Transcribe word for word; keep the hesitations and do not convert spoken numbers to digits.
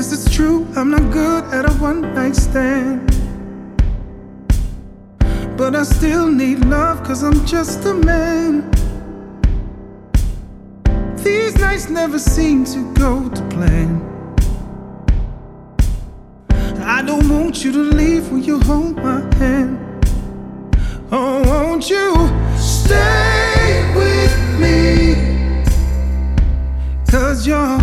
Yes, it's true, I'm not good at a one-night stand, but I still need love, cause I'm just a man. These nights never seem to go to plan. I don't want you to leave, will you hold my hand? Oh, won't you stay with me? Cause you're